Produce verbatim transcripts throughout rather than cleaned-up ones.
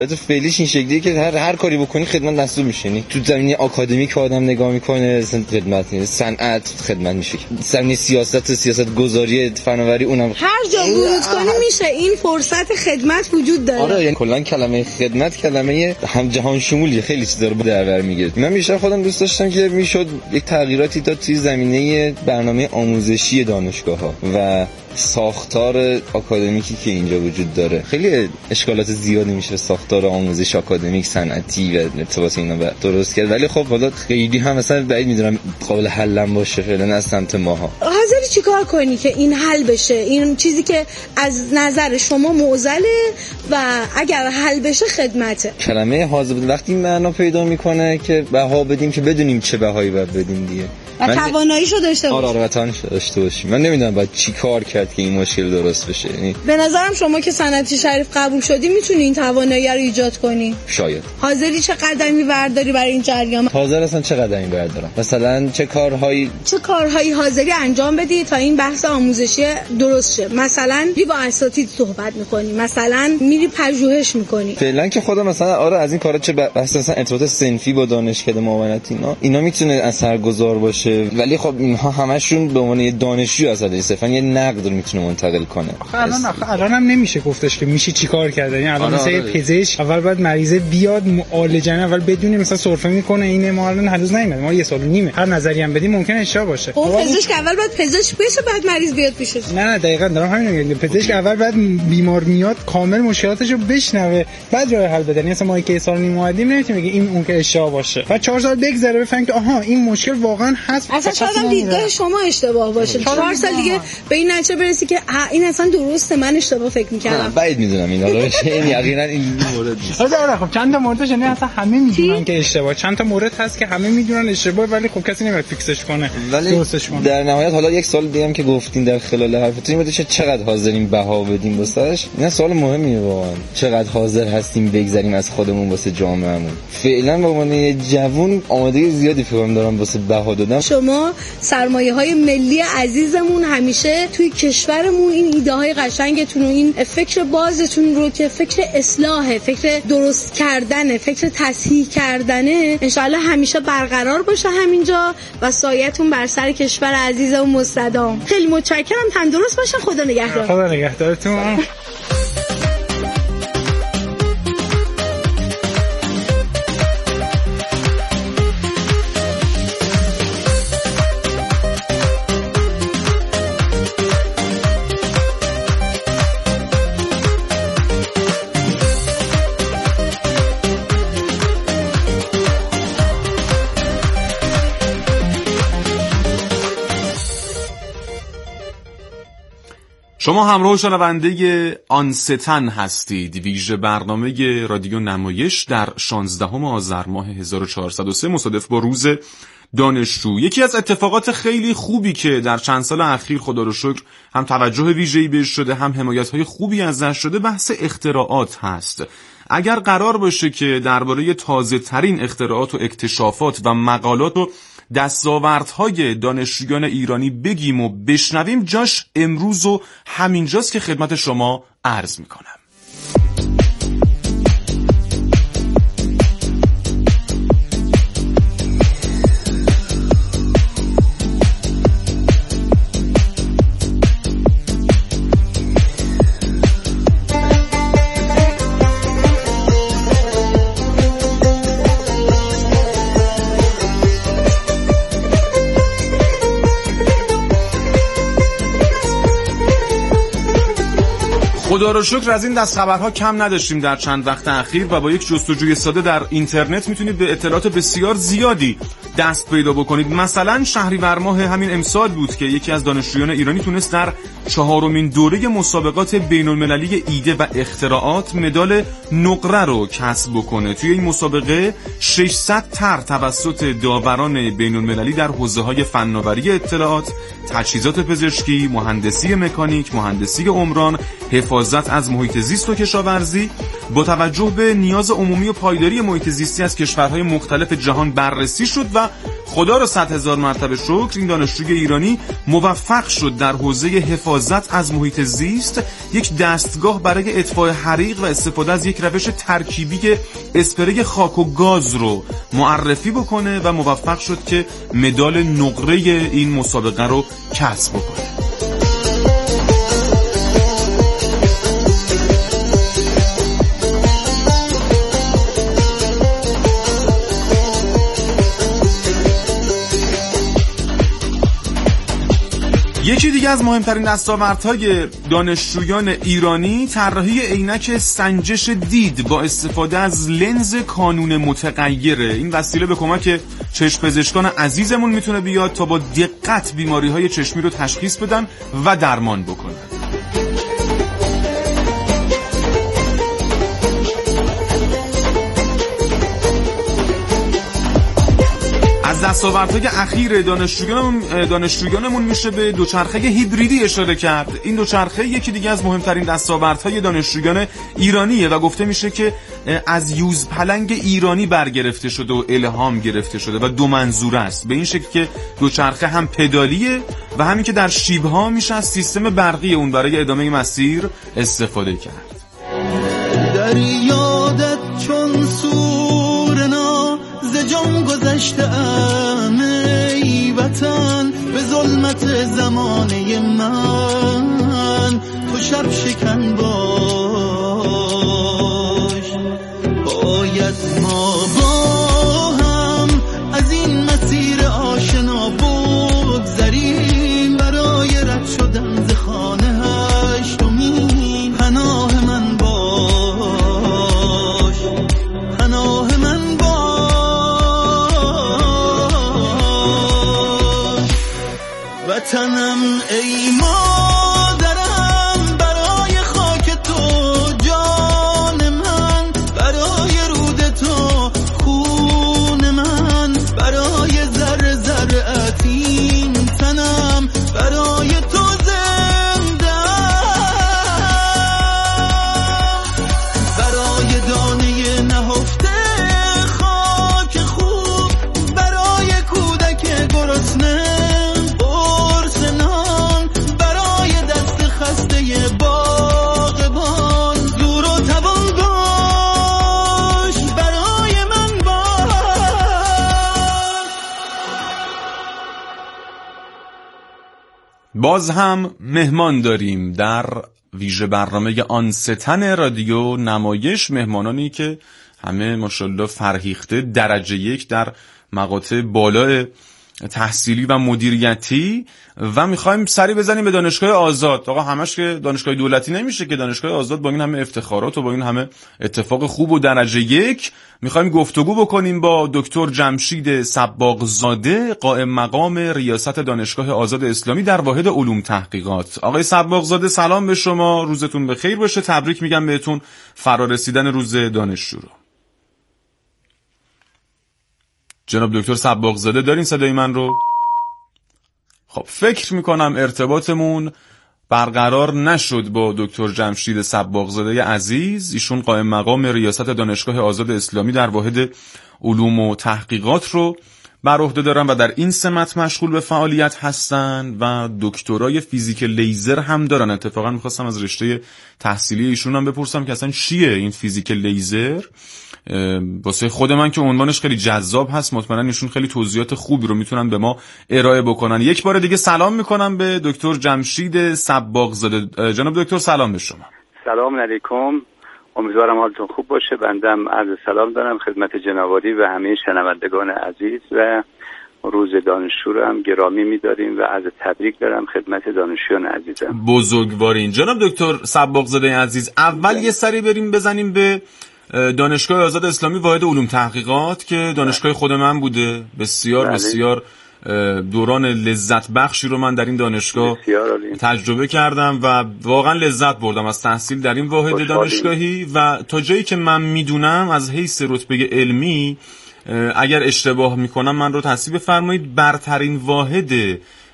تو فعلیش این شکلیه که هر هر کاری بکنی خدمت محسوب میشه. یعنی تو زمینه آکادمیک آدم نگاه میکنه خدمت نیست، صنعت خدمت میشه، زمینه سیاست سیاست گذاری فناوری اونم هر جا ورود کنی میشه. این فرصت خدمت وجود داره. آره یعنی کلا کلمه خدمت کلمه هم جهان شمولی، خیلی چیزا رو در بر میگیره. من بیشتر خودم دوست داشتم که میشد یک تغییراتی داد توی زمینه برنامه آموزشی دانشگاه‌ها و ساختار آکادمیکی که اینجا وجود داره. خیلی اشکالات زیادی میشه ساختار آموزش آکادمیک صنعتی و ارتباط اینا با درست کرد، ولی خب حالا خیلی هم مثلا بعید میدونم قابل حل باشه فعلا از سمت ماها. حاضری چیکار کنی که این حل بشه؟ این چیزی که از نظر شما معضله و اگر حل بشه خدمته. کلمه حاضر وقتی معنا پیدا میکنه که بها بدیم که بدونیم چه بهایی باید بدیم دیگه و تواناییشو داشته باشیم. آره آره داشته باشیم. من نمیدونم باید چی کار کرد که این مشکل درست بشه. یعنی به نظرم شما که صنعتی شریف قبول شدی میتونی این توانایی رو ایجاد کنی. شاید. حاضری چه قدمی برداری برای این جریان؟ حاضر اصلا چه قدمی بردارم؟ مثلا چه کارهایی چه کارهایی حاضری انجام بدی تا این بحث آموزشی درست شه؟ مثلا میری با اساتید صحبت میکنی، مثلا میری پژوهش میکنی. فعلا که خودم مثلا آره از این کارا چه بحث مثلا ارتباط صنفی با دانشکده معاونت اینا اینا میتونه اثرگذار باشه، ولی خب اینها همشون به عنوان یه دانشجو اصلا صرفا یه نقد رو میتونه منتقل کنه. الان الان هم نمیشه گفتش که میشه چیکار کرد. یعنی الان مثلا پزشک اول باید مریضه بیاد معالجه اول بدونی مثلا سرفه میکنه اینه، ما الان هنوز نیومد، ما یه سال و نیمه هر نظری هم بدیم ممکنه اشتباه باشه. خب پزشک اول باید پزشک بشه بعد مریض بیاد پیشش. نه نه دقیقاً دارم همین میگم. پزشک اول باید بیمار میاد کامل مشکلاتشو بشنوه بعد راه حل بده. مثلا ما که سال و نیم اومدیم نمیتونیم بگیم این اون که اشتباه باشه. بعد چهار سال بگذره بفهمیم که آها این مشکل واقعا هست. اصلا شاید دیدگاه شما اشتباه باشه. چهار سال دیگه به این نتیجه برسی که این اصلا درسته، من اشتباه فکر می‌کردم. بعید میدونم اینا رو این یقینا این مورد نیست. آره خب چند تا موردش یعنی اصلا همه میدونن که اشتباه، چند تا مورد هست که همه میدونن اشتباه ولی خب کسی نمیاد فیکسش کنه درستش کنه. در نهایت حالا یک سال دیگه هم که گفتین در خلال حرفتون این بوده چقدر حاضرین بها بدیم واسش. این سوال مهمیه واقعا. چقدر حاضر هستیم بگذریم از خودمون واسه جامعهمون. فعلا به عنوان یه جوون آمادگی زیادی فکر دارم واسه بها دادن. شما سرمایه‌های ملی عزیزمون همیشه توی کشورمون این ایده های قشنگتون و این فکر بازتون رو که فکر اصلاح، فکر درست کردن، فکر تصحیح کردنه انشالله همیشه برقرار باشه همینجا و سایتون بر سر کشور عزیزمون مستدام. خیلی متشکرم، تندرست باشین، خدا نگهدار. خدا نگهدارتون. شما همراه شنونده آن ستن هستید، ویژه برنامه رادیو نمایش در شانزدهم آذر ماه هزار و چهارصد و سه مصادف با روز دانشجو. یکی از اتفاقات خیلی خوبی که در چند سال اخیر خدا رو شکر هم توجه ویژه‌ای بهش شده هم حمایت‌های خوبی ازش شده بحث اختراعات هست. اگر قرار باشه که درباره تازه‌ترین اختراعات و اکتشافات و مقالات و دستاوردهای دانشجویان ایرانی بگیم و بشنویم، جاش امروز و همینجاست که خدمت شما عرض میکنم. خدا رو شکر از این دست خبرها کم نداشتیم در چند وقت اخیر و با یک جستجوی ساده در اینترنت میتونید به اطلاعات بسیار زیادی دست پیدا بکنید. مثلا شهریور ماه همین امسال بود که یکی از دانشجویان ایرانی تونست در چهارمین دوره مسابقات بین‌المللی ایده و اختراعات مدال نقره رو کسب بکنه. توی این مسابقه ششصد طرح توسط داوران بین‌المللی در حوزه‌های فناوری اطلاعات، تجهیزات پزشکی، مهندسی مکانیک، مهندسی عمران، حفاظت حفاظت از محیط زیست و کشاورزی با توجه به نیاز عمومی و پایداری محیط زیستی از کشورهای مختلف جهان بررسی شد و خدا را صد هزار مرتبه شکر این دانشجوی ایرانی موفق شد در حوزه حفاظت از محیط زیست یک دستگاه برای اطفاء حریق و استفاده از یک روش ترکیبی اسپری خاک و گاز رو معرفی بکنه و موفق شد که مدال نقره این مسابقه رو کسب بکنه. یکی دیگه از مهمترین دستاوردهای دانشجویان ایرانی طراحی عینک سنجش دید با استفاده از لنز کانون متغیره. این وسیله به کمک چشم پزشکان عزیزمون میتونه بیاد تا با دقت بیماری‌های چشمی رو تشخیص بدن و درمان بکنن. از دستاوردهای اخیر دانشجویانمون دانشجویانمون میشه به دوچرخه هیبریدی اشاره کرد. این دوچرخه یکی دیگه از مهمترین دستاوردهای دانشجویان ایرانیه و گفته میشه که از یوز پلنگ ایرانی برگرفته شده و الهام گرفته شده و دو منظوره است، به این شکل که دوچرخه هم پدالیه و همین که در شیب‌ها میشه از سیستم برقی اون برای ادامه مسیر استفاده کرد. در یادت چون سورنا ز جام گذشته ام ای وطن، به ظلمت زمانه من تو شب شکن باش. باید ما با هم از این مسیر آشنا بگذریم، برای رد شدن ز خانه هشتمین پناه من باش، پناه من باش. وطنم ای مادرم، برای خاک تو جان من، برای رود تو خون من، برای ذره ذره این تنم، برای تو زنده، برای دانه نهفته خاک خوب، برای کودک گرسنه باز هم مهمان داریم در ویژه برنامه آن ستن رادیو نمایش، مهمانانی که همه ماشاءالله فرهیخته درجه یک در مقاطع بالا تحصیلی و مدیریتی و میخوایم سری بزنیم به دانشگاه آزاد. آقا همش که دانشگاه دولتی نمیشه که، دانشگاه آزاد با این همه افتخارات و با این همه اتفاق خوب و درجه یک میخوایم گفتگو بکنیم با دکتر جمشید صباغزاده، قائم مقام ریاست دانشگاه آزاد اسلامی در واحد علوم تحقیقات. آقای صباغزاده سلام به شما، روزتون بخیر باشه، تبریک میگم بهتون فرارسیدن روز دانشجو رو. جناب دکتر صباغزاده دارین صدای من رو؟ خب فکر میکنم ارتباطمون برقرار نشد با دکتر جمشید صباغزاده عزیز. ایشون قائم مقام ریاست دانشگاه آزاد اسلامی در واحد علوم و تحقیقات رو بر عهده دارن و در این سمت مشغول به فعالیت هستن و دکترای فیزیک لیزر هم دارن. اتفاقا میخواستم از رشته تحصیلی ایشون هم بپرسم که اصلا چیه این فیزیک لیزر. واسه خود من که عنوانش خیلی جذاب هست، مطمئنا ایشون خیلی توضیحات خوبی رو میتونن به ما ارائه بکنن. یک بار دیگه سلام میکنم به دکتر جمشید صباغزاده. جناب دکتر سلام به شما. سلام علیکم، امیدوارم حالتون خوب باشه. بندم عرض سلام دارم خدمت جنابعالی و همه شنوندگان عزیز و روز دانشجو رو هم گرامی می‌داریم و عرض تبریک دارم خدمت دانشجویان عزیزم. بزرگوارین. جناب دکتر صباغزاده عزیز، اول یه سری بریم بزنیم به دانشگاه آزاد اسلامی واحد علوم تحقیقات که دانشگاه خود من بوده. بسیار بله. بسیار دوران لذت بخشی رو من در این دانشگاه تجربه کردم و واقعا لذت بردم از تحصیل در این واحد دانشگاهی و تا جایی که من میدونم از حیث رتبه علمی، اگر اشتباه میکنم من رو تصحیح بفرمایید، برترین واحد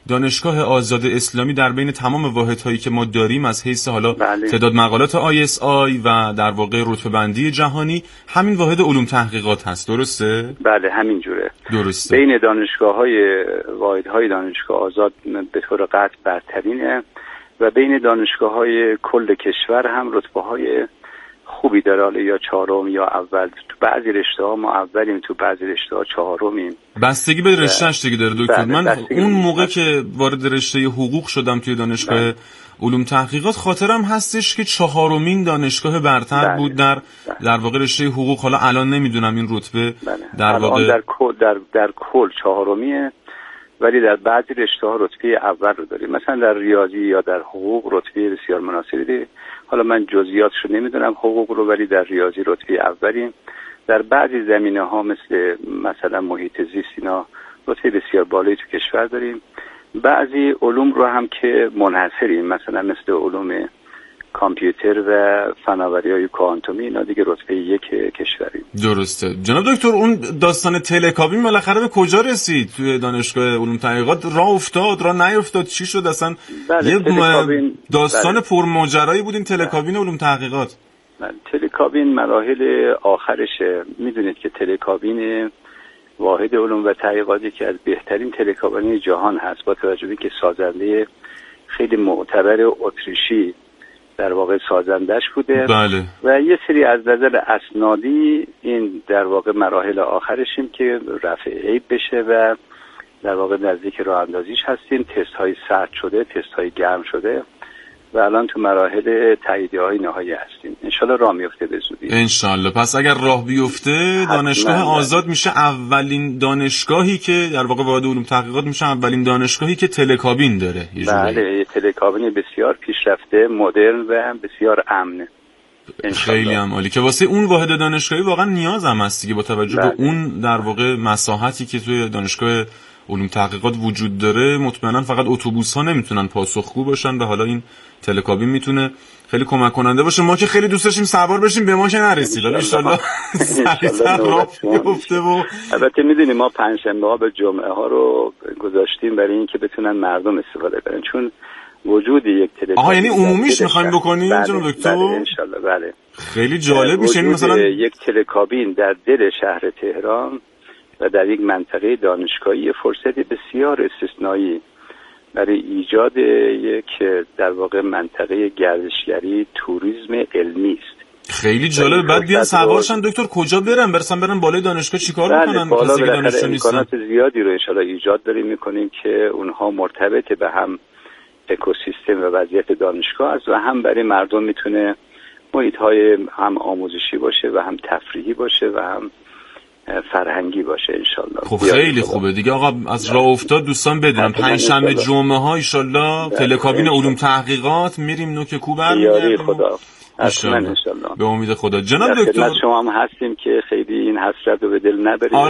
دانشگاه آزاد اسلامی در بین تمام واحدهایی که ما داریم از حیث حالا بله. تعداد مقالات آی اس آی و در واقع رتبه بندی جهانی همین واحد علوم تحقیقات هست، درسته؟ بله همین جوره. درسته. بین دانشگاه‌های واحدهای دانشگاه آزاد به طور قطع برترینه و بین دانشگاه‌های کل کشور هم رتبه‌های خوبی داره، حالا یا چهارم یا اول. تو بعضی رشته‌ها ما اولیم، تو بعضی رشته‌ها چهارمیم. بستگی به رشته‌اش دیگه داره دکتر. بله، من اون موقع که وارد رشته حقوق شدم توی دانشگاه بله. علوم تحقیقات خاطرم هستش که چهارمین دانشگاه برتر بله. بود در بله. در واقع رشته حقوق. حالا الان نمیدونم این رتبه بله. در واقع در کل در در کل چهارمیه، ولی در بعضی رشته‌ها رتبه اول رو داریم. مثلا در ریاضی یا در حقوق رتبه بسیار مناسبی داره. حالا من جزئیاتش رو نمیدونم حقوق رو، ولی در ریاضی رتبه اولیم. در بعضی زمینه‌ها مثل مثلا محیط زیست اینا رتبه بسیار بالایی تو کشور داریم. بعضی علوم رو هم که منحصریم، مثلا مثل علوم کامپیوتر و فناوری‌های کوانتومی، اینا دیگه رتبه یک کشوریم. درسته. جناب دکتر، اون داستان تلکابین بالاخره به کجا رسید توی دانشگاه علوم تحقیقات؟ راه افتاد، راه نیفتاد، چی شد اصلا؟ بله، یه تلکابین داستان بله. پرماجرایی بود این تلکابین بله. علوم تحقیقات. بله. تلکابین مراحل آخرشه. میدونید که تلکابین واحد علوم و تحقیقاتی که از بهترین تلکابین جهان هست، با توجه به که سازنده خیلی معتبر اتریشی در واقع سازندش بوده بله. و یه سری از نظر اسنادی این در واقع مراحل آخرشیم که رفع عیب بشه و در واقع نزدیک راه اندازیش هستیم. تست های سرد شده، تست های گرم شده و الان تو مراحل تاییدیه های نهایی هستیم. انشالله راه میفته به زودی. انشالله. پس اگر راه بیفته دانشگاه آزاد میشه اولین دانشگاهی که در واقع واحد علوم تحقیقات میشه اولین دانشگاهی که تلکابین داره. بله، تلکابین بسیار پیشرفته، مدرن و بسیار امنه. خیلی هم عالی که واسه اون واحد دانشگاهی واقعا نیاز هم هست دیگه، با توجه بله. به اون در واقع مساحتی که توی دانشگاه علوم تحقیقات وجود داره. مطمئنا فقط اتوبوس ها نمیتونن پاسخگو باشن و حالا این تلکابین میتونه خیلی کمک کننده باشه. ما که خیلی دوست داشتیم سوار بشیم، به ما که نرسید. ان شاءالله سریعتر راه بیفته. و البته میدونیم ما پنجشنبه ها به جمعه ها رو گذاشتیم برای اینکه بتونن مردم استفاده کنن، چون وجود یک تلکابین. آها، یعنی عمومیش میخوایم بکنیم بله. جناب دکتر؟ بله ان شاءالله. بله خیلی جالب میشه. مثلا یک تلکابین در دل شهر تهران و در یک منطقه دانشگاهی فرصت بسیار استثنایی برای ایجاد یک در واقع منطقه گردشگری، توریسم علمی است. خیلی جالب. بعد بیان سوارشن دکتر کجا برن؟ برسن برن بالای دانشگاه چیکار بله میکنن؟ بالا بالاخره امکانات زیادی رو انشالله ایجاد داریم میکنیم که اونها مرتبط به هم اکوسیستم و وضعیت دانشگاه است و هم برای مردم میتونه محیط های هم آموزشی باشه و هم تفریحی باشه و هم فرهنگی باشه انشالله. خب خیلی خوبه دیگه آقا. از راه افتاد دوستان بدونم پنجشنبه جمعه ها انشالله تلکابین علوم تحقیقات میریم نوک کوبر میگردیم. خدا انشالله. به امید خدا. جناب دکتر شما هم هستیم که خیلی این حسرت رو به دل نبرید. آره.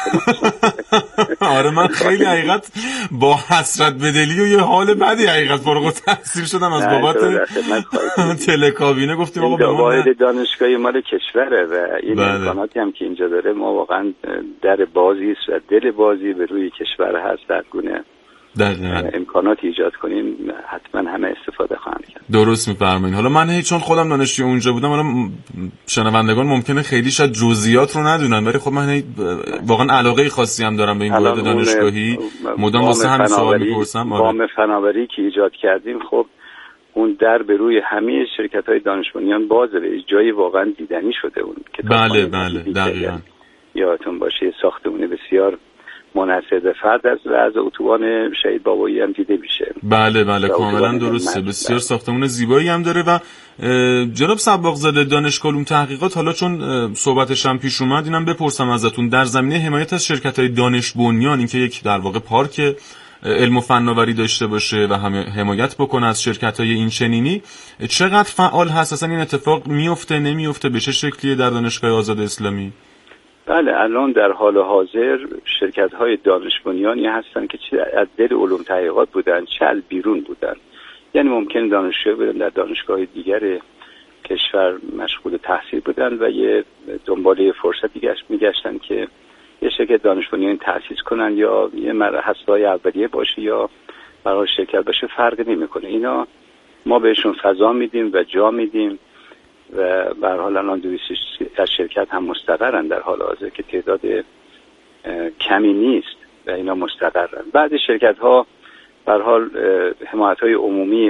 آره من خیلی حقیقت با حسرت به دلی و یه حال بدی حقیقت فارغ التحصیل شدم از بابت تلکابینه. گفتیم آقا به ما واحد دانشگاهی مال کشوره و این بله. امکاناتی هم که اینجا داره ما واقعا در بازی است و دل بازی به روی کشور هست. در گونه امکانات ایجاد کنیم حتما همه استفاده خواهند کرد. درست می‌فرمایید. حالا من چون خودم دانشجوی اونجا بودم، حالا شنوندگان ممکنه خیلی شاید جزئیات رو ندونن، ولی خب من واقعا علاقه خاصی هم دارم به این واحد دانشگاهی. مدام واسه همین سوال می‌پرسم. وام فناوری که ایجاد کردیم خب اون در به روی همه شرکت‌های دانش بنیان بازه، جایی واقعا دیدنی شده اون بله بله دقیقاً. یادتون باشه ساختمون بسیار منحصر به فرد است و از اتوبان شهید بابایی هم دیده میشه. بله بله کاملا درسته. بسیار ساختمون زیبایی هم داره. و جناب صباغزاده دانشگاه علوم تحقیقات، حالا چون صحبتش هم پیش اومد اینم بپرسم ازتون، در زمینه حمایت از شرکت‌های دانش بنیان، اینکه یک در واقع پارک علم و فناوری داشته باشه و هم حمایت بکنه از شرکت‌های این چنینی، چقدر فعال هست؟ اصلا این اتفاق میفته نمیفته؟ به چه شکلیه در دانشگاه آزاد اسلامی؟ بله الان در حال حاضر شرکت‌های دانش بنیانی هستن که چه از دل علوم تحقیقات بودن چه از بیرون بودن. یعنی ممکن دانشجو بودن در دانشگاه دیگر کشور مشغول تحصیل بودن و یه دنباله فرصتی گشت میگشتن که یه شرکت دانش بنیانی تأسیس کنن یا یه هسته‌های اولیه باشه یا برای شرکت باشه فرق نمیکنه. اینا ما بهشون فضا میدیم و جا میدیم و به هر حال الان دویست از شرکت هم مستقرن در حال حاضر که تعداد کمی نیست و اینا مستقرن. بعضی شرکت ها به هر حال حمایت های عمومی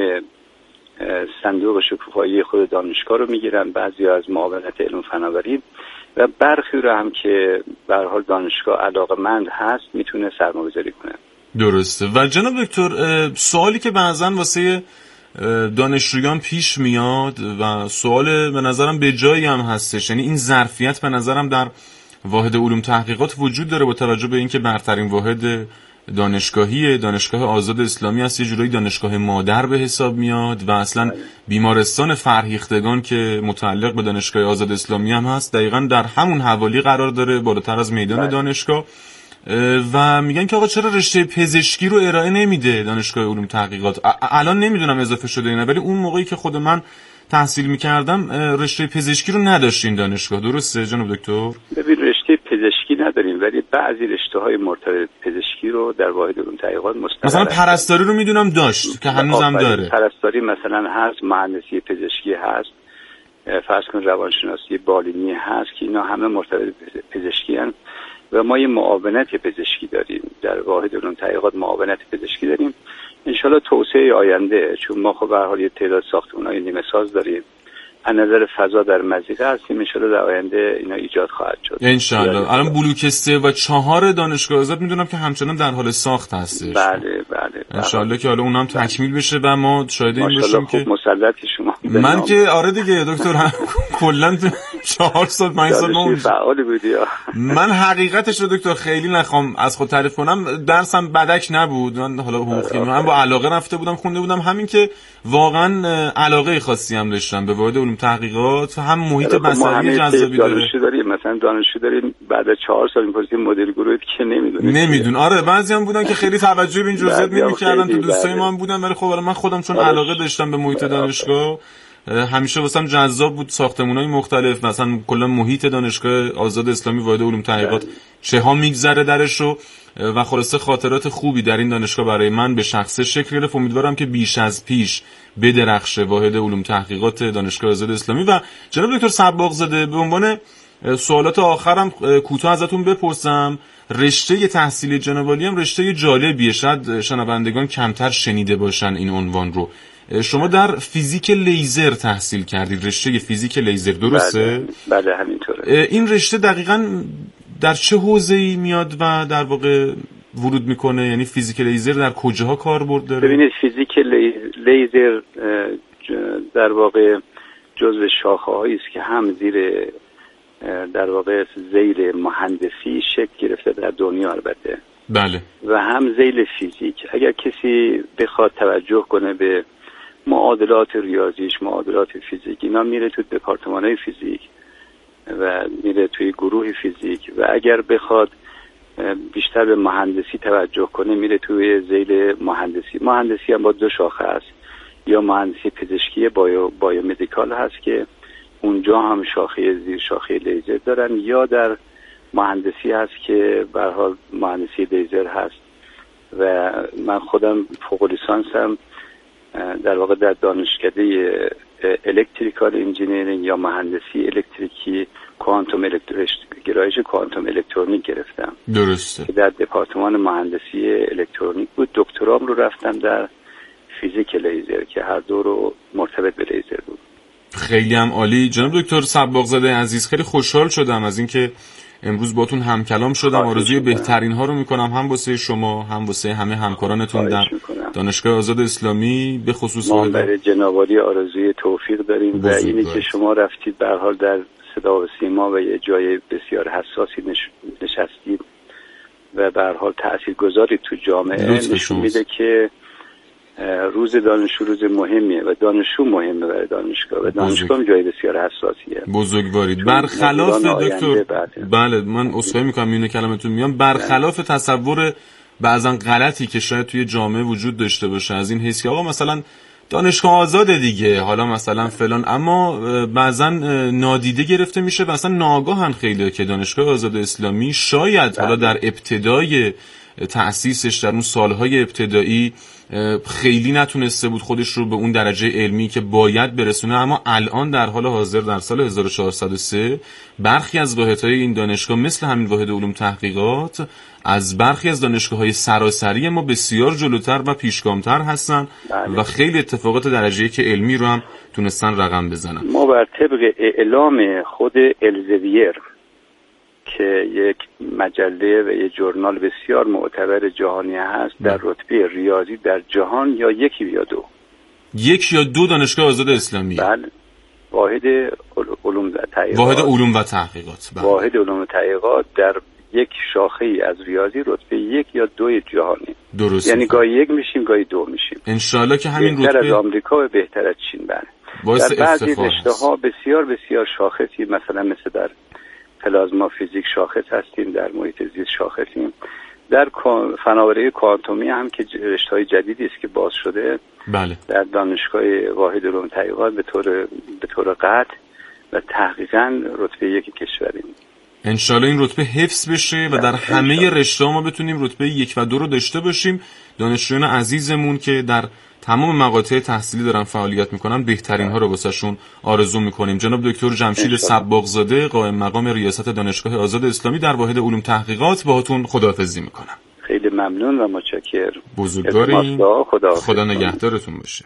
صندوق شکوفایی خود دانشگاه رو میگیرن، بعضی از معاونت علم فناوری و برخی رو هم که به هر حال دانشگاه علاقه‌مند هست میتونه سرمایه‌گذاری کنه. درسته. و جناب دکتر سوالی که بعضن واسه دانشجویان پیش میاد و سوال به نظرم به جایی هم هستش، یعنی این ظرفیت به نظرم در واحد علوم تحقیقات وجود داره با توجه به اینکه برترین واحد دانشگاهی دانشگاه آزاد اسلامی است، یه جورایی دانشگاه مادر به حساب میاد و اصلا بیمارستان فرهیختگان که متعلق به دانشگاه آزاد اسلامی هم هست دقیقاً در همون حوالی قرار داره بالاتر از میدان دانشگاه. و میگن که آقا چرا رشته پزشکی رو ارائه نمیده دانشگاه علوم تحقیقات؟ الان نمیدونم اضافه شده یا نه، ولی اون موقعی که خود من تحصیل میکردم رشته پزشکی رو نداشتیم دانشگاه. درسته جناب دکتر؟ ببین رشته پزشکی نداریم ولی بعضی رشته های مرتبط پزشکی رو در واحد علوم تحقیقات مستقر. مثلا پرستاری رو میدونم داشت که هنوزم داره. پرستاری مثلا هست، مهندسی پزشکی هست، فرض کن روانشناسی بالینی هست که اینا همه مرتبط پزشکی هستند و ما یه معاونت پزشکی داریم در واحد علوم تحقیقات، معاونت پزشکی داریم. انشالله توسعه آینده، چون ما خب به هر حال یه تعداد ساختمان‌های نیمه ساز داریم، از نظر فضا در مزیقه هستیم، انشالله در آینده اینا ایجاد خواهد شد انشالله. الان بلوک سه و چهار دانشگاه آزاد میدونم که همچنان در حال ساخت هستش. بله بله انشالله که حالا اونم تکمیل بشه و ما شاهد این باشیم که مسلطی شما. من که آره دیگه دکتر کلا چهار سال پنج سال ما فعال بودی. من حقیقتش رو دکتر خیلی نخوام از خود تعریف کنم، درسم بدک نبود، من حالا حقوقی من با علاقه رفته بودم خونده بودم، همین که واقعا علاقه خاصی هم داشتم به واحد علوم تحقیقات، هم محیط بصری جذابی داره. دانشجو داریم مثلا دانشجو داریم بعد از چهار سال می‌پرسیم مدیر گروهت که نمیدونه نمیدون آره بعضی هم بودن که خیلی توجه به این جزئیات نمی‌کردن، تو دوستای ما هم بودن، ولی خب من خودم چون علاقه داشتم به محیط دانشگاه همیشه واسم جذاب بود. ساختمان‌های مختلف، مثلا کلا محیط دانشگاه آزاد اسلامی واحد علوم تحقیقات چه ها میگذره درش رو و خلاصه خاطرات خوبی در این دانشگاه برای من به شخصه شکل گرفت. امیدوارم که بیش از پیش بدرخشه واحد علوم تحقیقات دانشگاه آزاد اسلامی. و جناب دکتر صباغزاده به عنوان سوالات آخرم کوتاه ازتون بپرسم، رشته تحصیلی جناب عالی هم رشته جالبیه، شاید شنوندگان کمتر شنیده باشن این عنوان رو. شما در فیزیک لیزر تحصیل کردید، رشته فیزیک لیزر درسته؟ بله, بله همینطوره. این رشته دقیقاً در چه حوزه‌ای میاد و در واقع ورود میکنه؟ یعنی فیزیک لیزر در کجاها کاربرد داره؟ ببینید فیزیک لیزر در واقع جزو شاخه‌هایی است که هم زیر در واقع ذیل مهندسی شکل گرفته در دنیا البته. بله. و هم ذیل فیزیک. اگر کسی بخواد توجه کنه به معادلات ریاضیش، معادلات فیزیک، اینا میره تو دپارتمان‌های فیزیک و میره توی گروه فیزیک و اگر بخواد بیشتر به مهندسی توجه کنه میره توی ذیل مهندسی. مهندسی هم با دو شاخه است، یا مهندسی پزشکی بایو بایومدیکال هست که اونجا هم شاخه زیر شاخه لیزر دارن، یا در مهندسی هست که به هر حال مهندسی لیزر هست. و من خودم فوق لیسانسم در واقع در دانشکده الکتریکال انجینیرینگ یا مهندسی الکتریکی کوانتوم گرایش کوانتوم الکترونیک گرفتم. درسته. که در دپارتمان مهندسی الکترونیک بود. دکترام رو رفتم در فیزیک لیزر که هر دو رو مرتبط به لیزر بود. خیلی هم عالی. جناب دکتر صباغزاده عزیز خیلی خوشحال شدم از اینکه امروز باتون هم کلام شدم. آرزوی بهترین ها رو میکنم هم واسه شما هم واسه همه همکارانتون در دانشگاه آزاد اسلامی، به خصوص ما برای جناب عالی آرزوی توفیق داریم و اینی که شما رفتید به هر حال در صدا و سیما و یه جای بسیار حساسی نش... نشستید و به هر حال تاثیرگذاری تو جامعه نشون میده که روز دانشجو روز مهمیه و دانشجو مهمه برای دانشگاه و دانشگاه هم جای بسیار حساسیه. بزرگوارید. برخلاف دکتر بله من عذرخواهی میکنم میونه کلمتون میام، برخلاف تصور بعضا غلطی که شاید توی جامعه وجود داشته باشه از این حیث که آقا مثلا دانشگاه آزاده دیگه حالا مثلا فلان، اما بعضا نادیده گرفته میشه و اصلا ناگاهن خیلی که دانشگاه آزاد اسلامی شاید حالا در ابتدای تأسیسش در اون سالهای ابتدایی خیلی نتونسته بود خودش رو به اون درجه علمی که باید برسونه، اما الان در حال حاضر در سال هزار و چهارصد و سه برخی از واحدهای این دانشگاه مثل همین واحد علوم تحقیقات از برخی از دانشگاه‌های سراسری ما بسیار جلوتر و پیشگامتر هستن بله. و خیلی اتفاقات درجه که علمی رو هم تونستن رقم بزنن. ما بر طبق اعلام خود الزویر که یک مجله و یک ژورنال بسیار معتبر جهانی هست در رتبه ریاضی در جهان یا یکی یا دو یک یا دو دانشگاه آزاد اسلامی بله واحد علوم و تحقیقات واحد علوم و تحقیقات بله. واحد علوم و تحقیقات در یک شاخه ای از ریاضی رتبه یک یا دو جهانی درست یعنی گاهی یک میشیم گاهی دو میشیم انشالله که همین بهتر رتبه از آمریکا و بهتر از چین بله در بعضی رشته‌ها بسیار بسیار شاخصی مثلا مثل در پلازما فیزیک شاخص هستیم، در محیط زیست شاخصیم، در فناوری کوانتومی هم که رشته‌های جدیدی است که باز شده بله. در دانشگاه واحد علوم تحقیقات به طور به طور قطع و تحقیقاً رتبه یک کشوریم. انشالله این رتبه حفظ بشه و در همه رشته‌ها ما بتونیم رتبه یک و دو رو داشته باشیم. دانشجویان عزیزمون که در تمام مقاطع تحصیلی دارن فعالیت میکنن بهترین ها رو واسهشون آرزو میکنیم. جناب دکتر جمشید صباغزاده قائم مقام ریاست دانشگاه آزاد اسلامی در واحد علوم تحقیقات باهاتون خداحافظی میکنم. خیلی ممنون و متشکرم. بزرگوارین. خدا, خدا نگهدارتون باشه.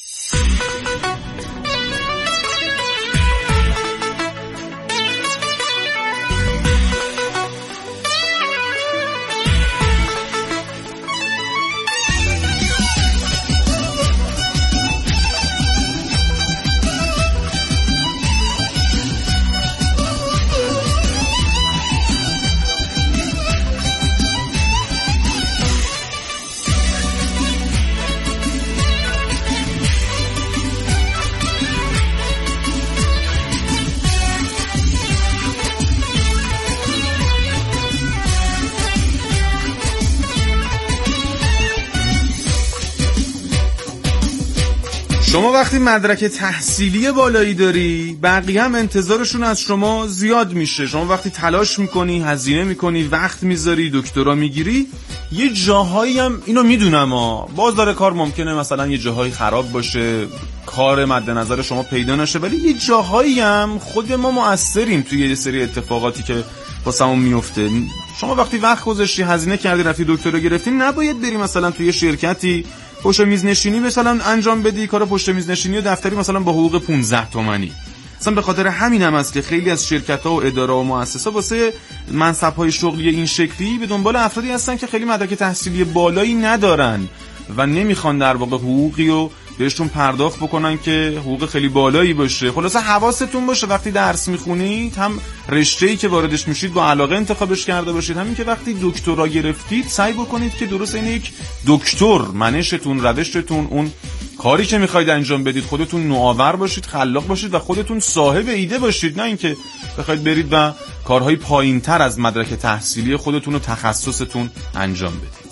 شما وقتی مدرک تحصیلی بالایی داری بقیه هم انتظارشون از شما زیاد میشه. شما وقتی تلاش میکنی، هزینه میکنی، وقت میذاری، دکترا میگیری، یه جاهایی هم اینو میدونم ها بازار کار ممکنه مثلا یه جاهایی خراب باشه، کار مد نظر شما پیدا نشه، ولی یه جاهایی هم خود ما مؤثریم توی یه سری اتفاقاتی که واسمون میفته. شما وقتی وقت گذاشتی، هزینه کردی، رفتی دکترا گرفتی، نباید بری مثلا توی شرکتی پشت میز نشینی مثلا انجام بدی، کار پشت میز نشینی و دفتری مثلا با حقوق پانزده تومانی. مثلا به خاطر همین هم است که خیلی از شرکت‌ها و اداره و مؤسسات واسه منصب‌های شغلی این شکلی به دنبال افرادی هستن که خیلی مدرک تحصیلی بالایی ندارن و نمیخوان در واقع حقوقی رو بهشون پرداخت بکنن که حقوق خیلی بالایی باشه. خلاصه حواستون باشه وقتی درس میخونید هم رشته‌ای که واردش میشید با علاقه انتخابش کرده باشید، همین که وقتی دکترا گرفتید سعی بکنید که درست این یک دکتر منشتون، روشتون، اون کاری که میخواید انجام بدید خودتون نوآور باشید، خلاق باشید و خودتون صاحب ایده باشید، نه اینکه بخواید برید و کارهای پایین‌تر از مدرک تحصیلی خودتون و تخصصتون انجام بدید.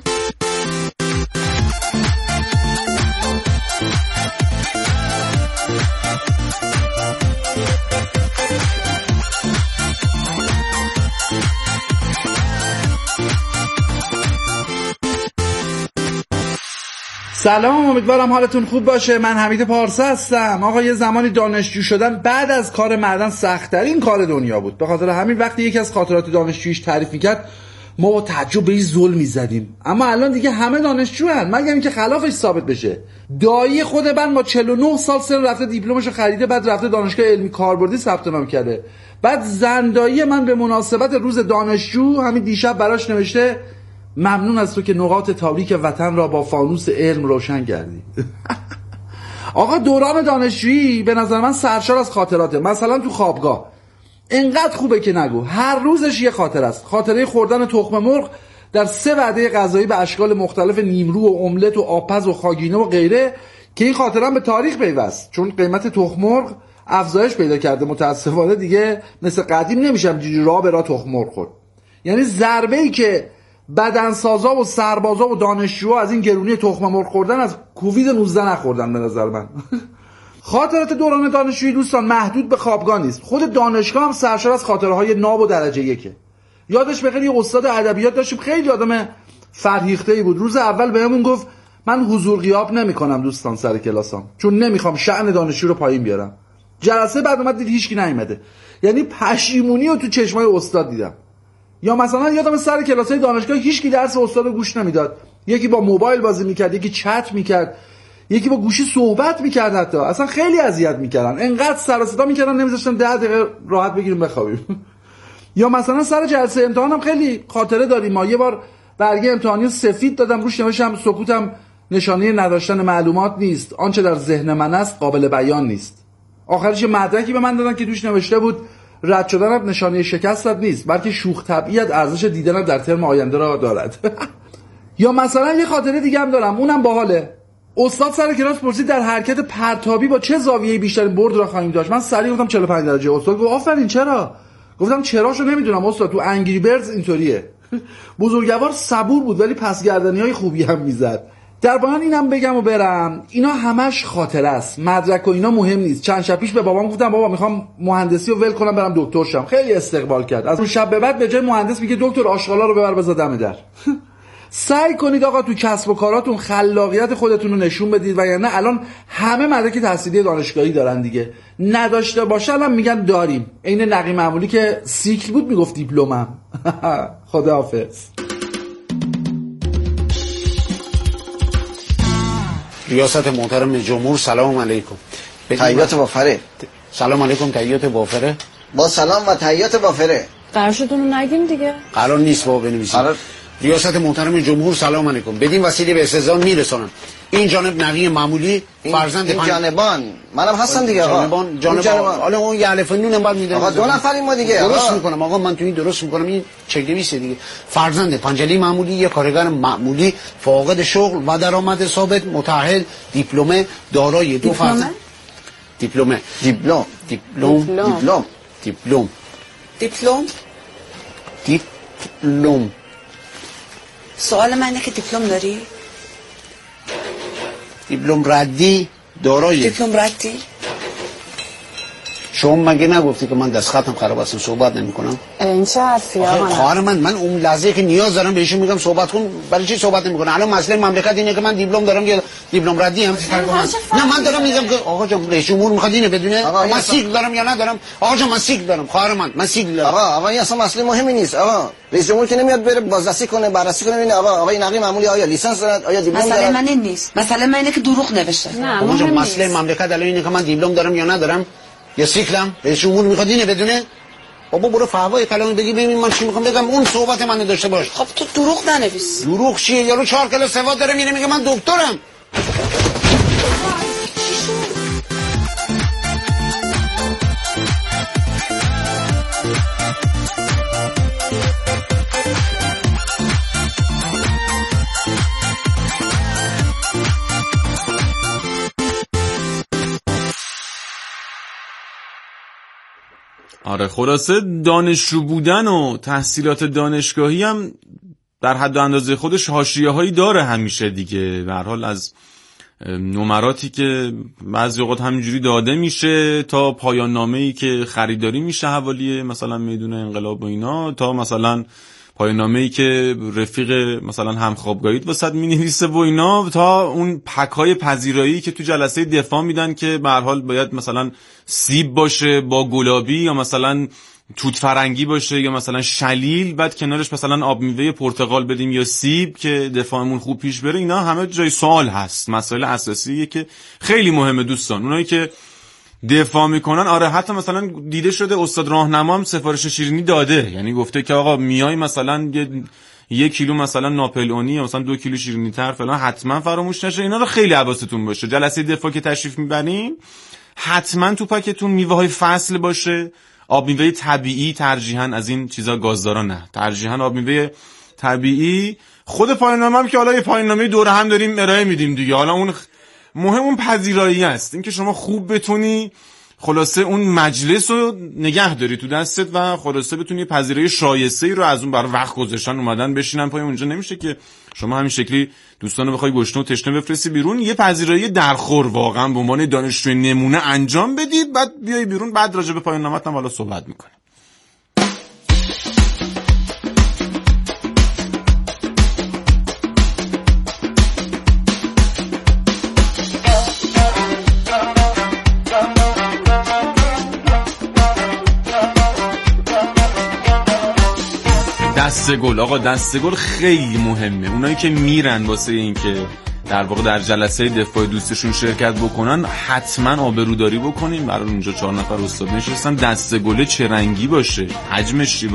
سلام، امیدوارم حالتون خوب باشه. من حمید پارسا هستم. آقا یه زمانی دانشجو شدن بعد از کار مردن سخت‌ترین کار دنیا بود. به خاطر همین وقتی یکی از خاطرات دانشجوییش تعریف می‌کرد ما با تعجب بهش ظلم می‌زدیم. اما الان دیگه همه دانشجو هستن مگر اینکه خلافش ثابت بشه. دایی خود من با چهل و نه سال سن رفته دیپلمشو خریده، بعد رفته دانشگاه علمی کاربردی ثبت نام کرده. بعد زندایی من به مناسبت روز دانشجو همین دیشب براش نوشته ممنون از تو که نقاط تاریک وطن را با فانوس علم روشن کردی. آقا دوران دانشجویی به نظر من سرشار از خاطراته. مثلا تو خوابگاه انقدر خوبه که نگو، هر روزش یه خاطر است. خاطره خوردن تخم مرغ در سه وعده غذایی به اشکال مختلف، نیمرو و املت و آبپز و خاگینه و غیره، که این خاطره هم به تاریخ پیوست چون قیمت تخم مرغ افزایش پیدا کرده. متاسفانه دیگه مثل قدیم نمیشم جوری راه به راه تخم مرغ خورد. یعنی ضربه‌ای که بدنسازا و سربازا و دانشجوها از این گرونی تخم مرغ خوردن از کووید نوزده نخوردن به نظر من. خاطرات دوران دانشجویی دوستان محدود به خوابگاه نیست. خود دانشگاه هم سرشار از خاطره‌های ناب و درجه یکه. یادش بخیر یه استاد ادبیات داشتیم خیلی آدم فرهیخته‌ای بود. روز اول بهمون گفت من حضور غیاب نمی‌کنم دوستان سر کلاسام، چون نمیخوام شأن دانشجو رو پایین بیارم. جلسه بعد اومد دید هیچکی نیومده، یعنی پشیمونی رو تو چشمای استاد دیدم. یا مثلا یادم سر کلاسای دانشگاه هیچکی درس استاد رو گوش نمیداد، یکی با موبایل بازی میکرد، یکی چت میکرد، یکی با گوشی صحبت میکرد، حتی اصلا خیلی اذیت میکردن، انقدر سر و صدا میکردن نمیذاشتن ده دقیقه راحت بگیریم بخوابیم. یا مثلا سر جلسه امتحانم خیلی خاطره داریم. ما یه بار برگه امتحانی سفید دادم، روش نوشتم سکوتم نشانه نداشتن معلومات نیست، آنچه در ذهن من است قابل بیان نیست. آخرش مدرکی به من دادن که توش نوشته بود رد شدنت نشانه شکستت نیست، بلکه شوخ طبعیت ارزش دیدنت در ترم آینده را دارد. یا مثلا یه خاطره دیگه هم دارم، اونم باحاله. استاد سر کلاس پرسید در حرکت پرتابی با چه زاویه‌ای بیشترین برد را خواهیم داشت. من سریع گفتم چهل و پنج درجه. استاد گفت آفرین، چرا؟ گفتم چراشو نمیدونم استاد، تو انگری بردز اینطوریه. بزرگوار صبور بود ولی پسگردنی‌های خوبی هم میزد. در پایان اینم بگم و برم، اینا همش خاطره است، مدرک و اینا مهم نیست. چند شب پیش به بابام گفتم بابا میخوام مهندسی رو ول کنم برم دکتر شم، خیلی استقبال کرد. از اون شب به بعد به جای مهندس میگه دکتر آشغالا رو ببر بذار دم در. سعی کنید آقا تو کسب و کاراتون خلاقیت خودتون رو نشون بدید، وگرنه الان همه مدرک تحصیلی دانشگاهی دارن دیگه، نداشته باشه الان میگن داریم. عین نقی معمولی که سیکل بود میگفت دیپلمم. خداحافظ. ریاست محترم جمهور سلام علیکم. تحیات وافره. سلام علیکم. تحیات وافره. با سلام و تحیات وافره. قرارشتون رو نگیم دیگه. قرار نیست بابا بنویسیم. قرار... ریاست محترم جمهور سلام علیکم. بدین وسیله به استعزام میرسانم. این جانب نقی معمولی فرزند این, این جانبان منم هستم دیگه آقا. جانبان جانبان حالا اون یه الف نون هم بعد میدم. آقا دو نفریم ما دیگه. درست آقا. میکنم آقا، من تو این درست میکنم. این چک نویسه دیگه. فرزند پنجلی معمولی، یه کارگر معمولی، فاقد شغل و درآمد ثابت، متأهل، دیپلمه، دارای دو فرزند. دیپلمه. دیپلم. دیپلم. دیپلم. دیپلم. دیپلم. دیپلم. سوال من اینه که دیپلم داری؟ دیپلم ردی دارایی. دیپلم ردی؟ شما مگه نگفتی که من دست خطم خراب هستم صحبت نمی کنم؟ این چه حرفی آقا؟ خواهر من من اون لحظه که نیاز دارم بهشون میگم صحبت کن، برای چی صحبت نمی کنم؟ الان مسئله مملکت اینه که من دیپلم دارم یا دیپلم ردی هم؟ نه من دارم میگم که آقا جان رئیس جمهور میخواد اینو بدونه من سیگل دارم یا ندارم. آقا جان من سیگل دارم. خواهر من من سیگل دارم. آقا آقا این اصلا مسئله مهمی نیست. آقا رئیس جمهور که نمیاد بره بازرسی کنه بررسی کنه ببینه آقا آقا این نقی معمولی آیا لیسانس دارد آیا دیپلم دارد. مسئله من این نیست. مسئله من اینه که دروغ نوشته. نه آقا جان مسئله مملکت الان اینه که من دیپلم دارم یا ندارم یا سیکلم. رئیس جمهور میخواد اینو بدونه. بابا برو فهوای کلام بگی ببین من چی میخوام بگم، اون صحبت منو داشته باش. خب تو دروغ ننویس. دروغ چیه؟ یارو چهار کلاس سواد داره میره میگه من دکترم. آره خلاصه دانشجو بودن و تحصیلات دانشگاهی هم در حد و اندازه خودش حاشیه‌هایی داره همیشه دیگه. به هر حال از نمراتی که بعضی اوقات همینجوری داده میشه تا پایان نامه‌ای که خریداری میشه حوالی مثلا میدون انقلاب و اینا، تا مثلا پایان نامه‌ای که رفیق مثلا همخوابگاهیت واسط مینویسه و اینا، تا اون پک‌های پذیرایی که تو جلسه دفاع میدن که به هر حال باید مثلا سیب باشه با گلابی یا مثلا توت فرنگی باشه یا مثلا شلیل، بعد کنارش مثلا آب میوه پرتقال بدیم یا سیب که دفاعمون خوب پیش بره. اینا همه جای سوال هست، مسائل اساسیه که خیلی مهمه دوستان. اونایی که دفاع میکنن آره حتی مثلا دیده شده استاد راهنما هم سفارش شیرینی داده، یعنی گفته که آقا میای مثلا یه یک کیلو مثلا ناپلئونی یا مثلا دو کیلو شیرینی تر فلان حتما فراموش نشه. اینا رو خیلی حواستون باشه. جلسه دفاع که تشریف میبریم حتما تو پاکتون میوه های فصل باشه، آب میوه طبیعی ترجیحاً، از این چیزا گازدارا نه، ترجیحاً آب میوه طبیعی. خود پایان‌نامه هم که حالا یه پایان‌نامه دوره هم داریم ارائه میدیم دیگه، حالا اون مهم اون پذیرایی است، اینکه شما خوب بتونی خلاصه اون مجلس رو نگه داری تو دستت و خلاصه بتونی پذیرایی شایسته‌ای رو از اون برای وقت گذاشتن اومدن بشینن پای اونجا. نمیشه که شما همین شکلی دوستانو بخوای گشنه و تشنه بفرستی بیرون. یه پذیرایی درخور واقعا به عنوان دانشجوی نمونه انجام بدید، بعد بیای بیرون، بعد راجع به پایان نامه‌تون حالا صحبت می‌کنیم. دسته گل آقا، دسته گل خیلی مهمه. اونایی که میرن واسه این که در واقع در جلسه دفاع دوستشون شرکت بکنن حتما آبروداری بکنین. برای اونجا چهار نفر استاد نشستن، دسته گل چه رنگی باشه، حجمش چی